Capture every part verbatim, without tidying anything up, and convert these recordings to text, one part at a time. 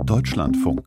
Deutschlandfunk.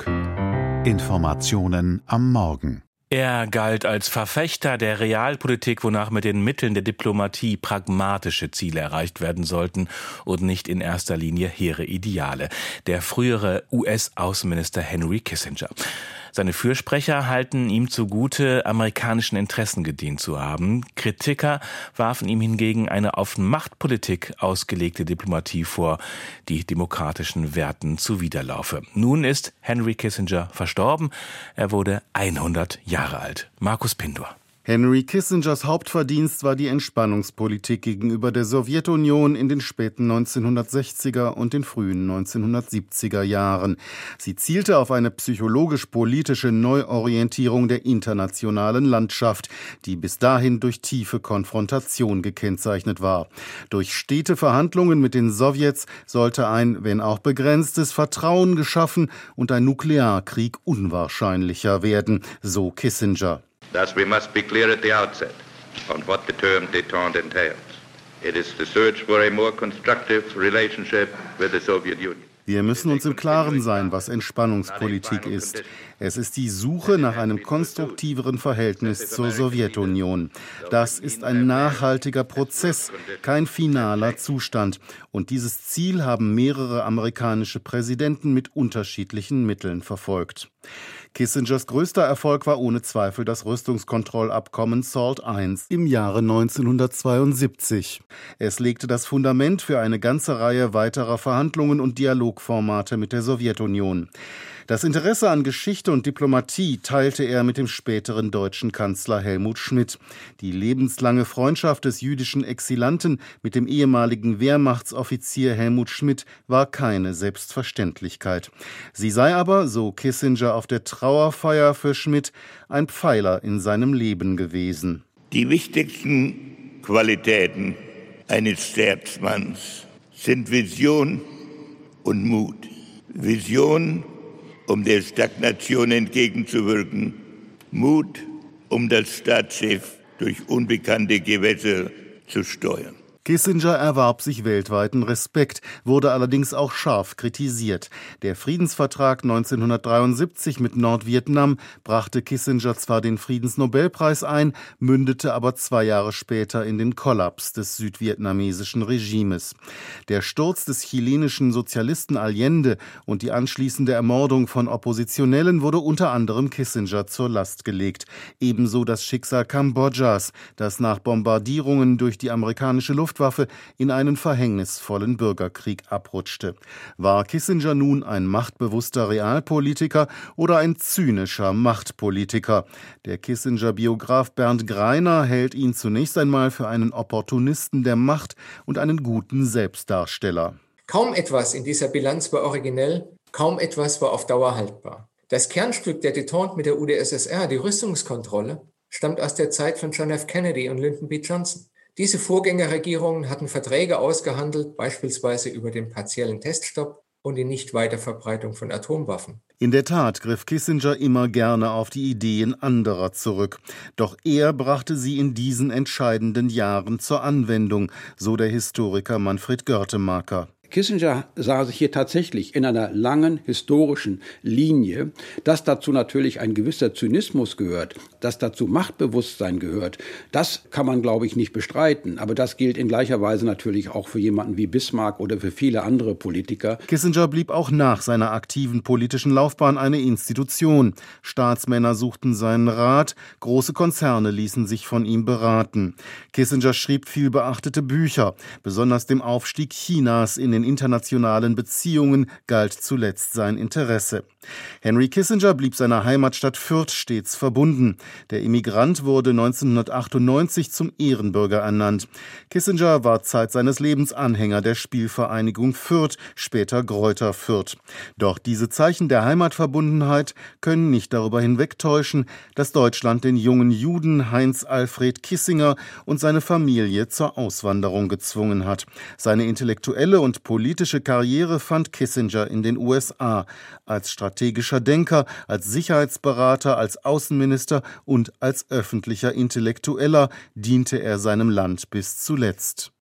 Informationen am Morgen. Er galt als Verfechter der Realpolitik, wonach mit den Mitteln der Diplomatie pragmatische Ziele erreicht werden sollten und nicht in erster Linie hehre Ideale. Der frühere U S-Außenminister Henry Kissinger. Seine Fürsprecher halten ihm zugute, amerikanischen Interessen gedient zu haben. Kritiker warfen ihm hingegen eine auf Machtpolitik ausgelegte Diplomatie vor, die demokratischen Werten zuwiderlaufe. Nun ist Henry Kissinger verstorben. Er wurde hundert Jahre alt. Markus Pindor. Henry Kissingers Hauptverdienst war die Entspannungspolitik gegenüber der Sowjetunion in den späten neunzehnhundertsechziger und den frühen neunzehnhundertsiebziger Jahren. Sie zielte auf eine psychologisch-politische Neuorientierung der internationalen Landschaft, die bis dahin durch tiefe Konfrontation gekennzeichnet war. Durch stete Verhandlungen mit den Sowjets sollte ein, wenn auch begrenztes, Vertrauen geschaffen und ein Nuklearkrieg unwahrscheinlicher werden, so Kissinger. Thus we must be clear at the outset on what the term détente entails. It is the search for a more constructive relationship with the Soviet Union. Wir müssen uns im Klaren sein, was Entspannungspolitik ist. Es ist die Suche nach einem konstruktiveren Verhältnis zur Sowjetunion. Das ist ein nachhaltiger Prozess, kein finaler Zustand. Und dieses Ziel haben mehrere amerikanische Präsidenten mit unterschiedlichen Mitteln verfolgt. Kissingers größter Erfolg war ohne Zweifel das Rüstungskontrollabkommen SALT eins im Jahre neunzehnhundertzweiundsiebzig. Es legte das Fundament für eine ganze Reihe weiterer Verhandlungen und Dialogformate mit der Sowjetunion. Das Interesse an Geschichte und Diplomatie teilte er mit dem späteren deutschen Kanzler Helmut Schmidt. Die lebenslange Freundschaft des jüdischen Exilanten mit dem ehemaligen Wehrmachtsoffizier Helmut Schmidt war keine Selbstverständlichkeit. Sie sei aber, so Kissinger auf der Trauerfeier für Schmidt, ein Pfeiler in seinem Leben gewesen. Die wichtigsten Qualitäten eines Staatsmanns sind Vision und Mut. Vision, um der Stagnation entgegenzuwirken, Mut, um das Staatsschiff durch unbekannte Gewässer zu steuern. Kissinger erwarb sich weltweiten Respekt, wurde allerdings auch scharf kritisiert. Der Friedensvertrag neunzehnhundertdreiundsiebzig mit Nordvietnam brachte Kissinger zwar den Friedensnobelpreis ein, mündete aber zwei Jahre später in den Kollaps des südvietnamesischen Regimes. Der Sturz des chilenischen Sozialisten Allende und die anschließende Ermordung von Oppositionellen wurde unter anderem Kissinger zur Last gelegt. Ebenso das Schicksal Kambodschas, das nach Bombardierungen durch die amerikanische Luftwaffe in einen verhängnisvollen Bürgerkrieg abrutschte. War Kissinger nun ein machtbewusster Realpolitiker oder ein zynischer Machtpolitiker? Der Kissinger-Biograf Bernd Greiner hält ihn zunächst einmal für einen Opportunisten der Macht und einen guten Selbstdarsteller. Kaum etwas in dieser Bilanz war originell, kaum etwas war auf Dauer haltbar. Das Kernstück der Détente mit der U d S S R, die Rüstungskontrolle, stammt aus der Zeit von John F. Kennedy und Lyndon B. Johnson. Diese Vorgängerregierungen hatten Verträge ausgehandelt, beispielsweise über den partiellen Teststopp und die Nichtweiterverbreitung von Atomwaffen. In der Tat griff Kissinger immer gerne auf die Ideen anderer zurück. Doch er brachte sie in diesen entscheidenden Jahren zur Anwendung, so der Historiker Manfred Görtemaker. Kissinger sah sich hier tatsächlich in einer langen historischen Linie, dass dazu natürlich ein gewisser Zynismus gehört, dass dazu Machtbewusstsein gehört. Das kann man, glaube ich, nicht bestreiten. Aber das gilt in gleicher Weise natürlich auch für jemanden wie Bismarck oder für viele andere Politiker. Kissinger blieb auch nach seiner aktiven politischen Laufbahn eine Institution. Staatsmänner suchten seinen Rat, große Konzerne ließen sich von ihm beraten. Kissinger schrieb viel beachtete Bücher, besonders dem Aufstieg Chinas in den internationalen Beziehungen galt zuletzt sein Interesse. Henry Kissinger blieb seiner Heimatstadt Fürth stets verbunden. Der Immigrant wurde neunzehnhundertachtundneunzig zum Ehrenbürger ernannt. Kissinger war Zeit seines Lebens Anhänger der Spielvereinigung Fürth, später Greuther Fürth. Doch diese Zeichen der Heimatverbundenheit können nicht darüber hinwegtäuschen, dass Deutschland den jungen Juden Heinz Alfred Kissinger und seine Familie zur Auswanderung gezwungen hat. Seine intellektuelle und politische Karriere fand Kissinger in den U S A. Als strategischer Denker, als Sicherheitsberater, als Außenminister und als öffentlicher Intellektueller diente er seinem Land bis zuletzt.